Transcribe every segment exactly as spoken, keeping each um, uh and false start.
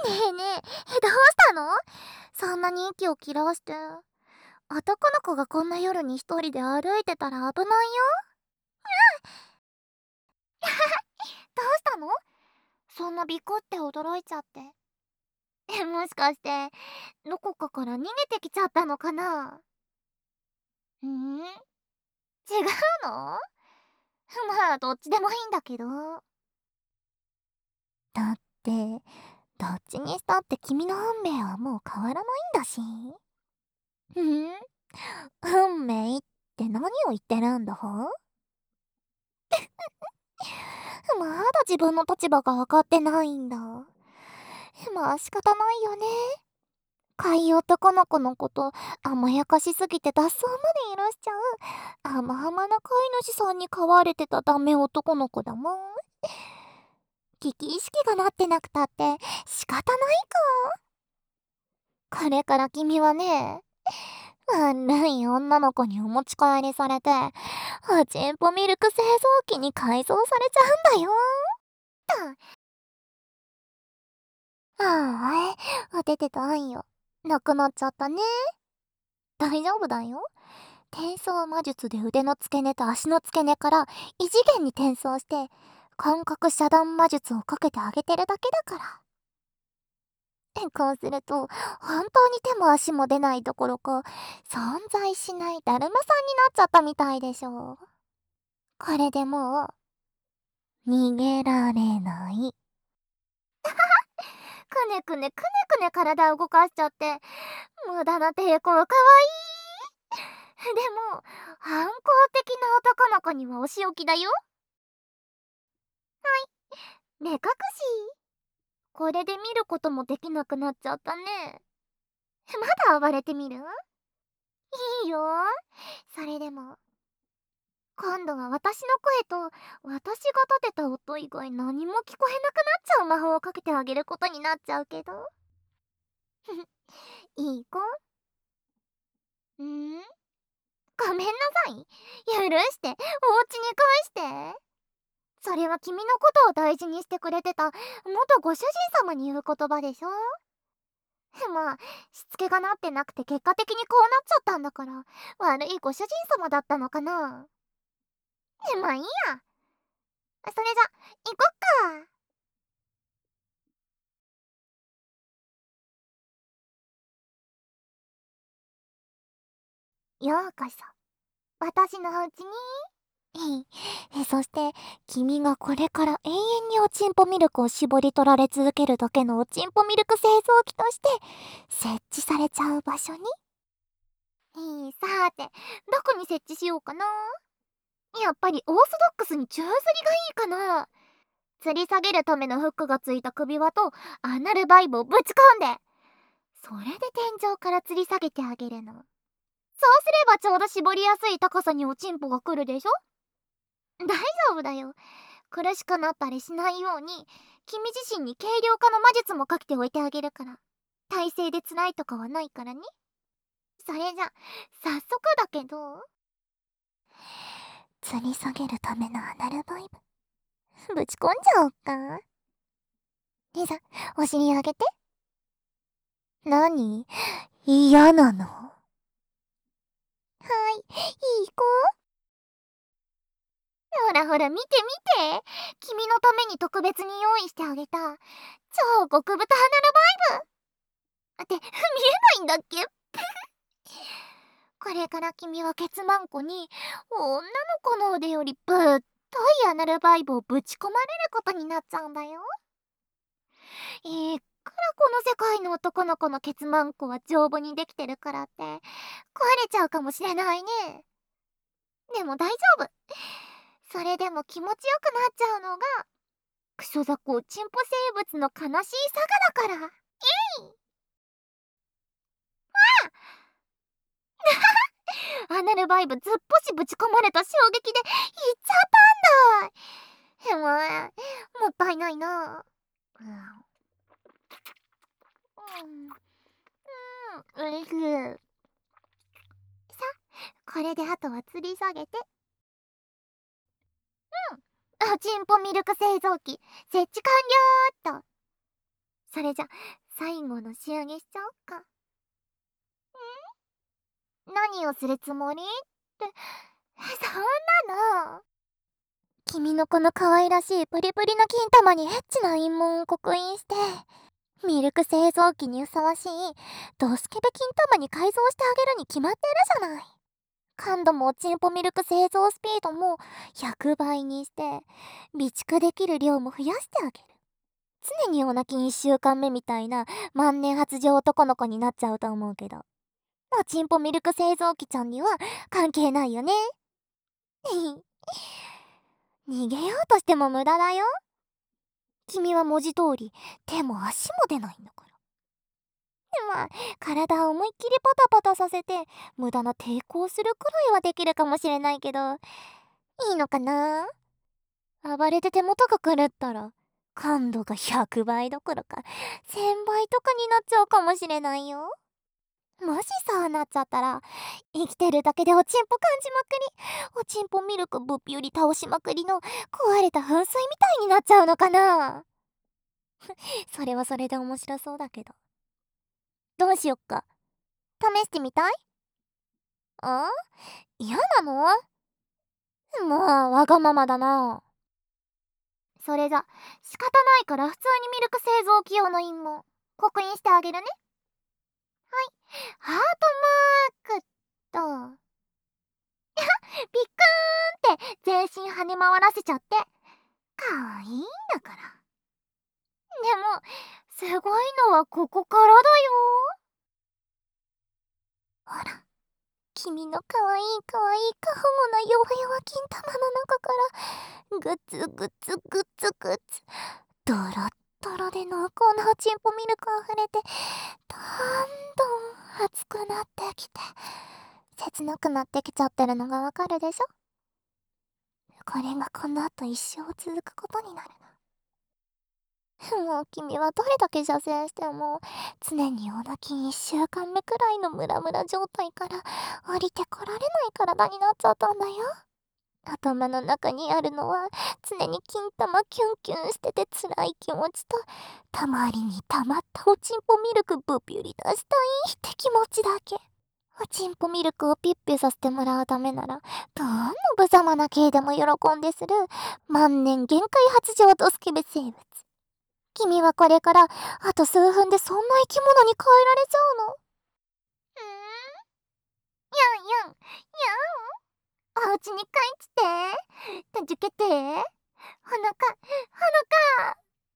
ねえねえ、どうしたの？そんなに息を切らして。男の子がこんな夜に一人で歩いてたら危ないよ。どうしたの？そんなビクって驚いちゃって。え、もしかして、どこかから逃げてきちゃったのかな？んー違うの？まあ、どっちでもいいんだけど。だって、どっちにしたって君の運命はもう変わらないんだし。ん？運命って何を言ってるんだ？まだ自分の立場が分かってないんだ。まあ仕方ないよね。可愛い男の子のこと甘やかしすぎて脱走まで許しちゃう甘々な飼い主さんに飼われてたダメ男の子だもん。危機意識がなってなくたって仕方ないか。これから君はね、悪い女の子にお持ち帰りされて、おちんぽミルク製造機に改造されちゃうんだよ。ああ、おててたんよ。なくなっちゃったね。大丈夫だよ。転送魔術で腕の付け根と足の付け根から異次元に転送して、感覚遮断魔術をかけてあげてるだけだから。こうすると、本当に手も足も出ないどころか、存在しないだるまさんになっちゃったみたいでしょ。これでもう、逃げられない。くねくねくねくね体を動かしちゃって、無駄な抵抗かわいい。でも、反抗的な男の子にはお仕置きだよ。目隠し。これで見ることもできなくなっちゃったね。まだ暴れてみる？いいよ。それでも、今度は私の声と私が立てた音以外何も聞こえなくなっちゃう魔法をかけてあげることになっちゃうけど。いい子？んーごめんなさい。許して。お家に返して。それは君のことを大事にしてくれてた元ご主人様に言う言葉でしょ。まあ、しつけがなってなくて結果的にこうなっちゃったんだから、悪いご主人様だったのかな。まあいいや。それじゃ、行こっか。ようこそ、私のお家に。え、そして、君がこれから永遠におちんぽミルクを絞り取られ続けるだけのおちんぽミルク製造機として、設置されちゃう場所に。えー、さーて、どこに設置しようかな。やっぱりオーソドックスに宙吊りがいいかな。吊り下げるためのフックがついた首輪とアナルバイブをぶち込んで、それで天井から吊り下げてあげるの。そうすればちょうど絞りやすい高さにおちんぽが来るでしょ。大丈夫だよ。苦しくなったりしないように、君自身に軽量化の魔術もかけておいてあげるから。体勢で辛いとかはないからね。それじゃ、早速だけど、吊り下げるためのアナルバイブ、ぶち込んじゃおっか。リザ、お尻上げて。何？嫌なの？はい、いい子。ほらほら見て見て。君のために特別に用意してあげた超極太アナルバイブって見えないんだっけ？これから君はケツマンコに女の子の腕よりぶっといアナルバイブをぶち込まれることになっちゃうんだよ。いくらこの世界の男の子のケツマンコは丈夫にできてるからって壊れちゃうかもしれないね。でも大丈夫。それでも気持ちよくなっちゃうのがクソザコチンポ生物の悲しいサガだから。えい。アナルバイブずっぽしぶち込まれた衝撃でいっちゃったんだ。へまもったいないな。うんうん、うれしい。さ、これであとは吊り下げて。うん、あ、チンポミルク製造機設置完了っと。 それじゃ、最後の仕上げしちゃおっか。ん何をするつもりって、そんなの。君のこの可愛らしいプリプリの金玉にエッチな陰謀を刻印して、ミルク製造機にふさわしいドスケベ金玉に改造してあげるに決まってるじゃない。感度もおちんぽミルク製造スピードもひゃくばいにして、備蓄できる量も増やしてあげる。常にオナキンいっしゅうかんめみたいな万年発情男の子になっちゃうと思うけど、おちんぽミルク製造機ちゃんには関係ないよね。逃げようとしても無駄だよ。君は文字通り手も足も出ないんだから。でまあ、体を思いっきりパタパタさせて無駄な抵抗するくらいはできるかもしれないけど、いいのかな。暴れて手元が狂ったら感度がひゃくばいどころかせんばいとかになっちゃうかもしれないよ。もしそうなっちゃったら、生きてるだけでおちんぽ感じまくり、おちんぽミルクぶっぴゅり倒しまくりの壊れた噴水みたいになっちゃうのかな。それはそれで面白そうだけど。どうしよっか。試してみたい？あ？嫌なの？まあ、わがままだな。それじゃ、仕方ないから普通にミルク製造機用の陰謀、刻印してあげるね。はい、ハートマークと、ピックーンって全身跳ね回らせちゃって、かわいいんだから。でも、すごいのはここからだよ。ほら、君のかわいいかわいい過保護な弱々金玉の中から、グツグツグツグツ、ドロッドロで濃厚なおちんぽミルクあふれて、どんどん熱くなってきて、切なくなってきちゃってるのがわかるでしょ。これがこの後一生続くことになるの。もう君はどれだけ射精しても常にオナキンいっしゅうかんめくらいのムラムラ状態から降りてこられない体になっちゃったんだよ。頭の中にあるのは常に金玉キュンキュンしてて辛い気持ちと、たまりにたまったおちんぽミルクブピュリ出したいって気持ちだけ。おちんぽミルクをピッピさせてもらうためなら、どんな無様な系でも喜んでする万年限界発情ドスケベ生物。君はこれからあと数分でそんな生き物に変えられちゃうの。うーん、やんやん、やん、お家に帰って、たじけて、ほのか、ほのか。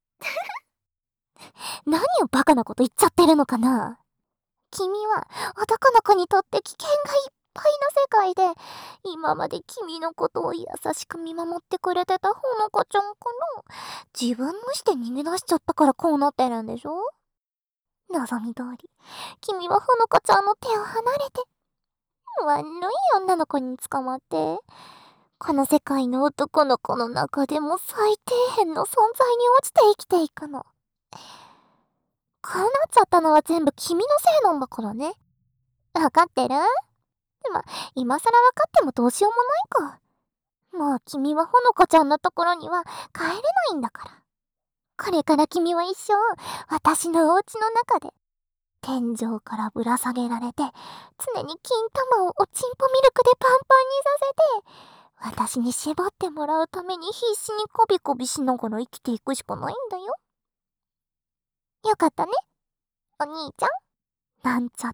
何をバカなこと言っちゃってるのかな。君は男の子にとって危険がいっぱいの世界で、今まで君のことを優しく見守ってくれてたほのかちゃんかな。自分の意思で逃げ出しちゃったからこうなってるんでしょ。望み通り、君はほのかちゃんの手を離れて、悪い女の子に捕まって、この世界の男の子の中でも最底辺の存在に落ちて生きていくの。こうなっちゃったのは全部君のせいなんだからね。わかってる？でも、今更わかってもどうしようもないか。もう君はほのかちゃんのところには帰れないんだから。これから君は一生、私のお家の中で、天井からぶら下げられて、常に金玉をおちんぽミルクでパンパンにさせて、私に絞ってもらうために必死にコビコビしながら生きていくしかないんだよ。よかったね、お兄ちゃん。なんちゃって。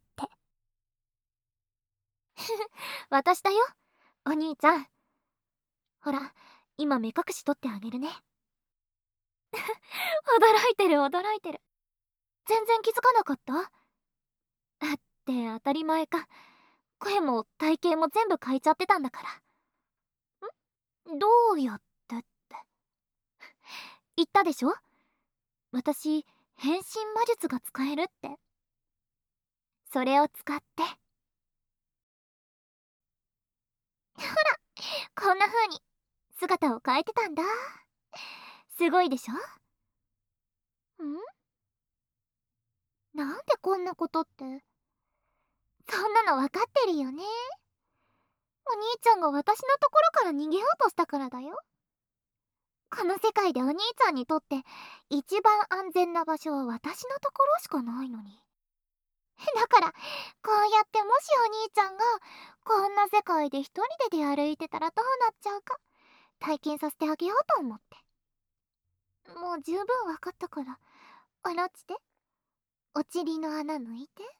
私だよ、お兄ちゃん。ほら、今目隠し取ってあげるね。驚いてる驚いてる。全然気づかなかった？だって当たり前か。声も体型も全部変えちゃってたんだから。ん？どうやってって。言ったでしょ？私、変身魔術が使えるって。それを使って。ほら、こんな風に姿を変えてたんだ。すごいでしょ？ん？なんでこんなことって。そんなの分かってるよね。お兄ちゃんが私のところから逃げようとしたからだよ。 この世界でお兄ちゃんにとって一番安全な場所は私のところしかないのに。だから、こうやってもしお兄ちゃんがこんな世界で一人で出歩いてたらどうなっちゃうか体験させてあげようと思って。もう十分わかったから、あらちて、お尻の穴抜いて。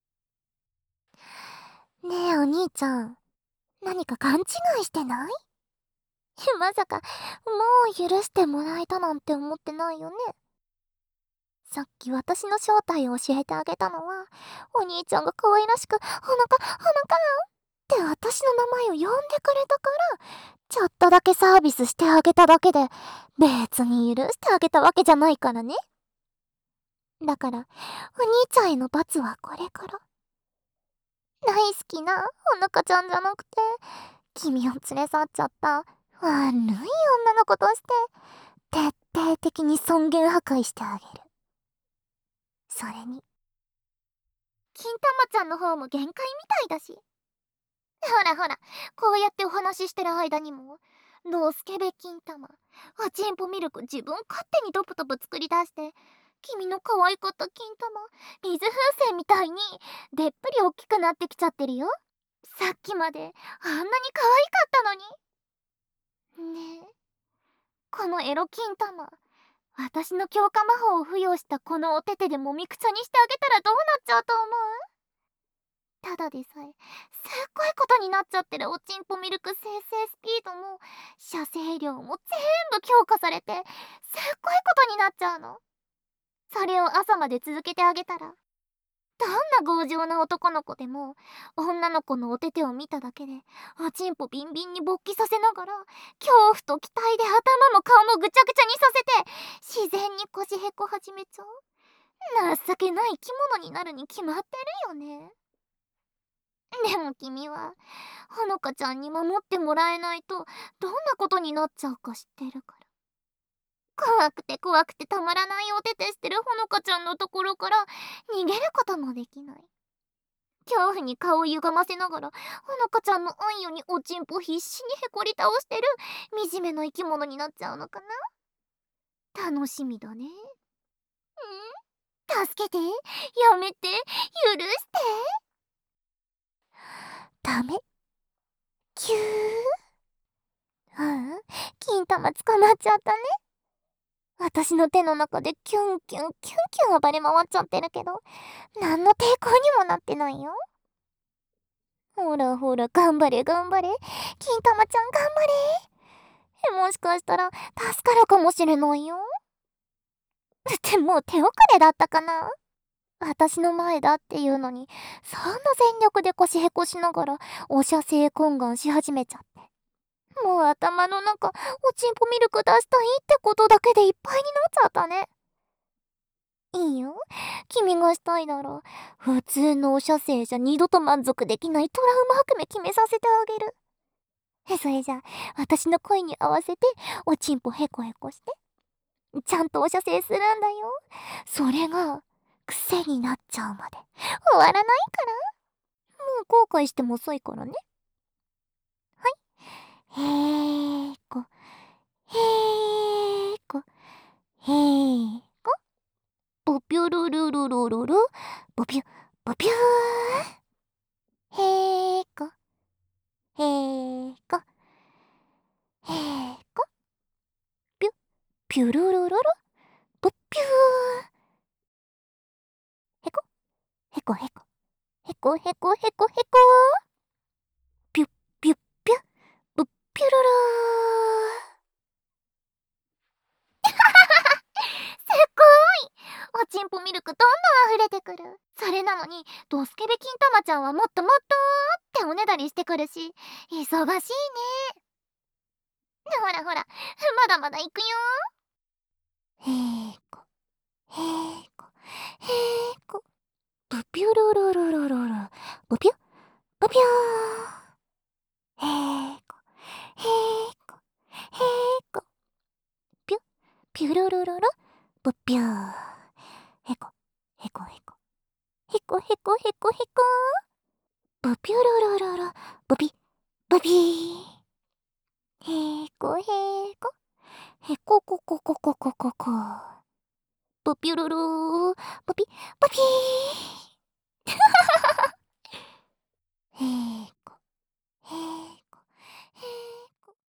ねえお兄ちゃん、何か勘違いしてない？まさか、もう許してもらえたなんて思ってないよね。さっき私の正体を教えてあげたのは、お兄ちゃんが可愛らしく、ほのか、ほのかって私の名前を呼んでくれたから、ちょっとだけサービスしてあげただけで、別に許してあげたわけじゃないからね。だから、お兄ちゃんへの罰はこれから。大好きなほのかちゃんじゃなくて、君を連れ去っちゃった悪い女の子として、徹底的に尊厳破壊してあげる。それに、金玉ちゃんの方も限界みたいだし。ほらほら、こうやってお話ししてる間にも、のスケベ金玉、おちんぽミルク自分勝手にドプドプ作り出して、君の可愛かった金玉、水風船みたいに、でっぷり大きくなってきちゃってるよ。さっきまで、あんなに可愛かったのに。ねえ、このエロ金玉、私の強化魔法を付与したこのお手手でもみくちゃにしてあげたらどうなっちゃうと思う？ただでさえ、すっごいことになっちゃってるおちんぽミルク生成スピードも、射精量も全部強化されて、すっごいことになっちゃうの。それを朝まで続けてあげたら、どんな強情な男の子でも、女の子のお手手を見ただけで、おちんぽビンビンに勃起させながら、恐怖と期待で頭も顔もぐちゃぐちゃにさせて、自然に腰へこ始めちゃう。情けない生き物になるに決まってるよね。でも君は、ほのかちゃんに守ってもらえないと、どんなことになっちゃうか知ってるから。怖くて怖くてたまらないおててしてるほのかちゃんのところから逃げることもできない。恐怖に顔を歪ませながら、ほのかちゃんのあんよにおちんぽ必死にへこり倒してる惨めな生き物になっちゃうのかな。楽しみだね。ん？助けて、やめて、許して。ダメ。キュー。うん、金玉捕まっちゃったね。私の手の中でキュンキュンキュンキュン暴れ回っちゃってるけど、何の抵抗にもなってないよ。ほらほら、頑張れ頑張れ。金玉ちゃん頑張れ。もしかしたら助かるかもしれないよ。ってもう手遅れだったかな。私の前だっていうのに、そんな全力で腰へこしながらお射精懇願し始めちゃって。もう頭の中、おちんぽミルク出したいってことだけでいっぱいになっちゃったね。いいよ。君がしたいなら、普通のお射精じゃ二度と満足できないトラウマ含め決めさせてあげる。それじゃあ、私の声に合わせて、おちんぽへこへこして。ちゃんとお射精するんだよ。それが、癖になっちゃうまで。終わらないから。もう後悔しても遅いからね。はい。へーこ。へーこ。へーこ。ボピュルルルルルル。ボピュ、ボピュー。へーこ。へーこ。へーこ。ピュ、ピュルルルル。ボピュー。へこ。へこへこ。へこへこへこへこ。ピュッピュッピュッ。ブッピュルルー。すっごーい。おちんぽミルクどんどん溢れてくる。それなのに、ドスケベ金玉ちゃんはもっともっとーっておねだりしてくるし、忙しいね。ほらほら、まだまだ行くよー。へーこ、へーこ、へーこ。ブピュルルルルルル。ブピュ、ブピュー。へーこ、へーこ、へーこ。ピュ、ピュルルルル。ブピュー。へこ、へこへこ。へこへこへこへこ。ブピュルルルル。ブピ、ブピー。へーこへーこ。 へここここここここ。ぷぴゅるるー。ぷぴ、ぷぴー。